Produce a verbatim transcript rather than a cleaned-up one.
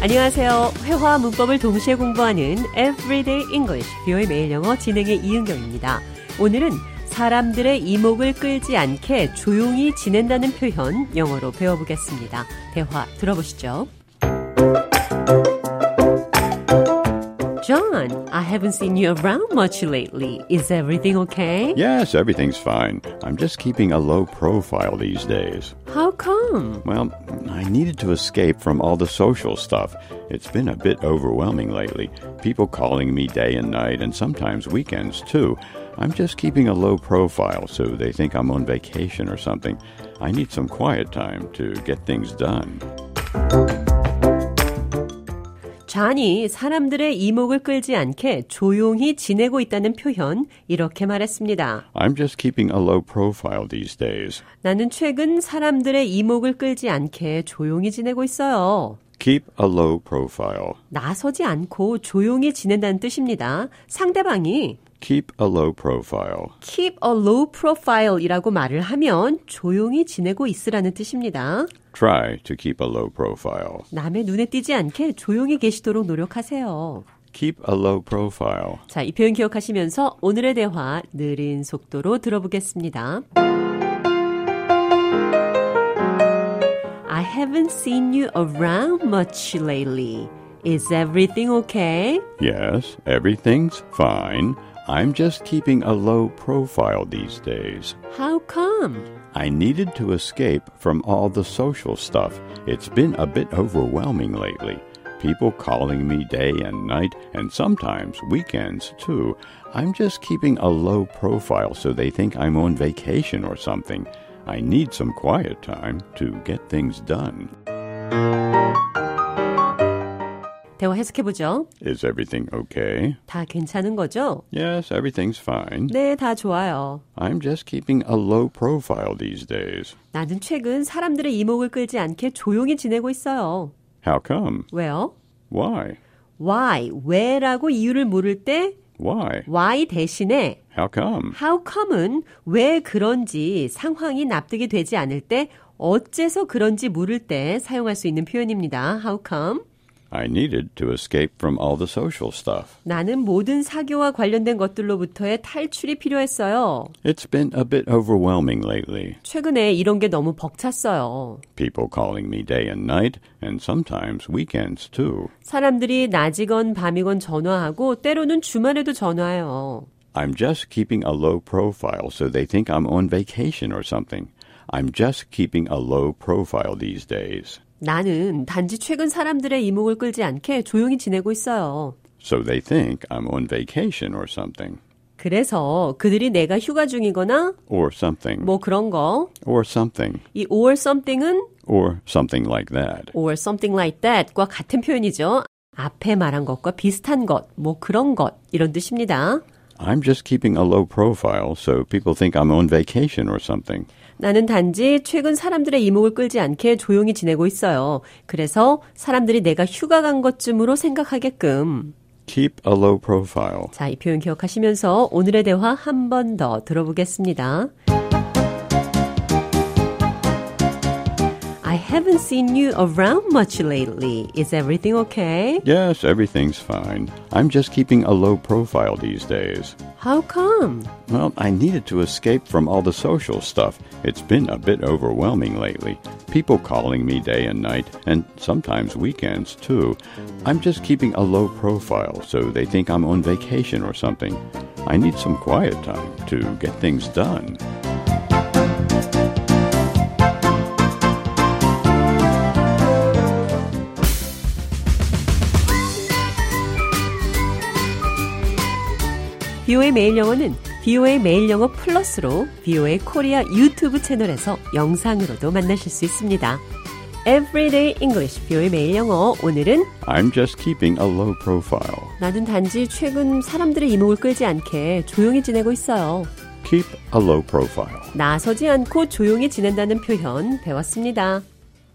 안녕하세요. 회화와 문법을 동시에 공부하는 Everyday English, 비오의 매일 영어 진행의 이은경입니다. 오늘은 사람들의 이목을 끌지 않게 조용히 지낸다는 표현 영어로 배워보겠습니다. 대화 들어보시죠. John, I haven't seen you around much lately. Is everything okay? Yes, everything's fine. I'm just keeping a low profile these days. How come? Well, I needed to escape from all the social stuff. It's been a bit overwhelming lately. People calling me day and night, and sometimes weekends too. I'm just keeping a low profile so they think I'm on vacation or something. I need some quiet time to get things done. 존이 사람들의 이목을 끌지 않게 조용히 지내고 있다는 표현, 이렇게 말했습니다. I'm just keeping a low profile these days. 나는 최근 사람들의 이목을 끌지 않게 조용히 지내고 있어요. Keep a low profile. 나서지 않고 조용히 지낸다는 뜻입니다. 상대방이 Keep a low profile. keep a low profile 이라고 말을 하면 조용히 지내고 있으라는 뜻입니다. Try to keep a low profile. 남의 눈에 띄지 않게 조용히 계시도록 노력하세요. Keep a low profile. 자, 이 표현 기억하시면서 오늘의 대화 느린 속도로 들어보겠습니다. I haven't seen you around much lately. Is everything okay? Yes, everything's fine. I'm just keeping a low profile these days. How come? I needed to escape from all the social stuff. It's been a bit overwhelming lately. People calling me day and night, and sometimes weekends too. I'm just keeping a low profile so they think I'm on vacation or something. I need some quiet time to get things done. 대화 해석해보죠. Is everything okay? 다 괜찮은 거죠? Yes, everything's fine. 네, 다 좋아요. I'm just keeping a low profile these days. 나는 최근 사람들의 이목을 끌지 않게 조용히 지내고 있어요. How come? 왜요? Why? Why? 왜라고 이유를 물을 때 Why? why 대신에 How come? how come은 왜 그런지 상황이 납득이 되지 않을 때 어째서 그런지 물을 때 사용할 수 있는 표현입니다. How come? I needed to escape from all the social stuff. 나는 모든 사교와 관련된 것들로부터의 탈출이 필요했어요. It's been a bit overwhelming lately. 최근에 이런 게 너무 벅찼어요. People calling me day and night, and sometimes weekends too. 사람들이 낮이건 밤이건 전화하고 때로는 주말에도 전화해요. I'm just keeping a low profile so they think I'm on vacation or something. I'm just keeping a low profile these days. 나는 단지 최근 사람들의 이목을 끌지 않게 조용히 지내고 있어요. So they think I'm on vacation or something. 그래서 그들이 내가 휴가 중이거나 Or something. 뭐 그런 거. Or something. 이 or something은 Or something like that. or something like that과 같은 표현이죠. 앞에 말한 것과 비슷한 것, 뭐 그런 것 이런 뜻입니다. I'm just keeping a low profile so people think I'm on vacation or something. 나는 단지 최근 사람들의 이목을 끌지 않게 조용히 지내고 있어요. 그래서 사람들이 내가 휴가 간 것쯤으로 생각하게끔. Keep a low profile. 자, 이 표현 기억하시면서 오늘의 대화 한 번 더 들어보겠습니다. I haven't seen you around much lately. Is everything okay? Yes, everything's fine. I'm just keeping a low profile these days. How come? Well, I needed to escape from all the social stuff. It's been a bit overwhelming lately. People calling me day and night, and sometimes weekends too. I'm just keeping a low profile so they think I'm on vacation or something. I need some quiet time to get things done. 비오의 매일 영어는 비오의 매일 영어 플러스로 비오의 코리아 유튜브 채널에서 영상으로도 만나실 수 있습니다. Everyday English, 비오의 매일 영어. 오늘은 I'm just keeping a low profile. 나는 단지 최근 사람들의 이목을 끌지 않게 조용히 지내고 있어요. Keep a low profile. 나서지 않고 조용히 지낸다는 표현 배웠습니다.